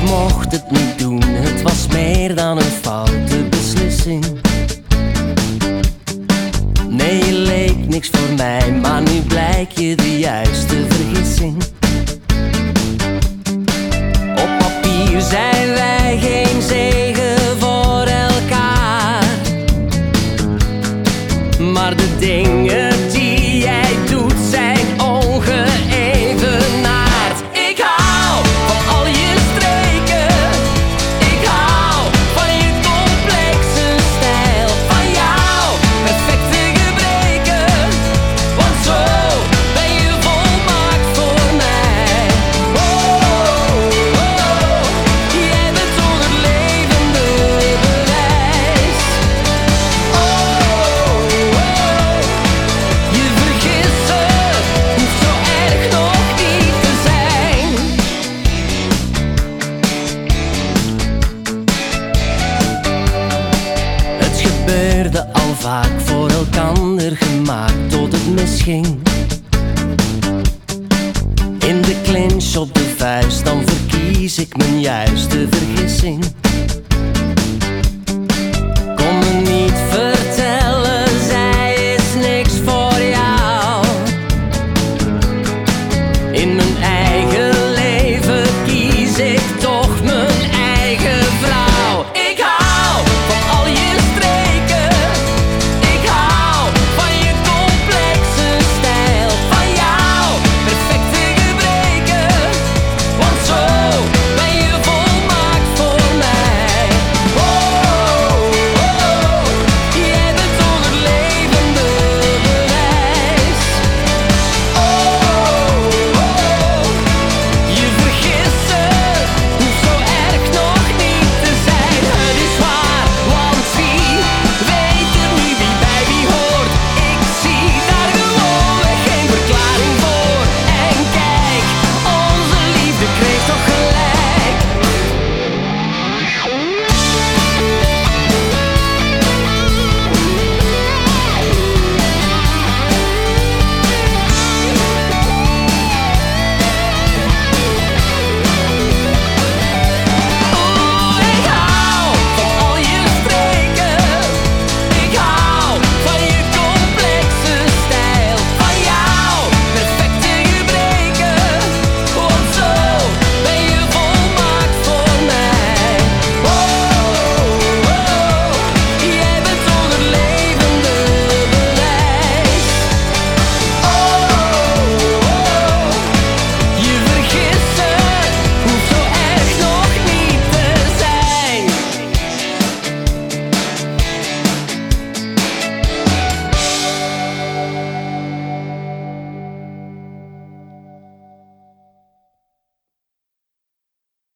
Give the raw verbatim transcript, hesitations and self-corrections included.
mocht het niet doen, het was meer dan een foute beslissing. Nee, je leek niks voor mij, maar nu blijk je de juiste vergissing. Op papier zijn wij geen zegen voor elkaar, maar de dingen die jij doet zijn ongeëvenaard. Ik hou van al je streken, ik hou van je complexe stijl, van jouw perfecte gebreken, want zo ben je volmaakt voor mij. Oh, oh, oh, jij bent toch het levende bewijs. Oh, oh, je vergissen hoeft zo erg nog niet te zijn. Het gebeurde al vaak, voor elkander gemaakt tot het misging. In de clinch op de vuist, dan verkies ik mijn juiste vergissing.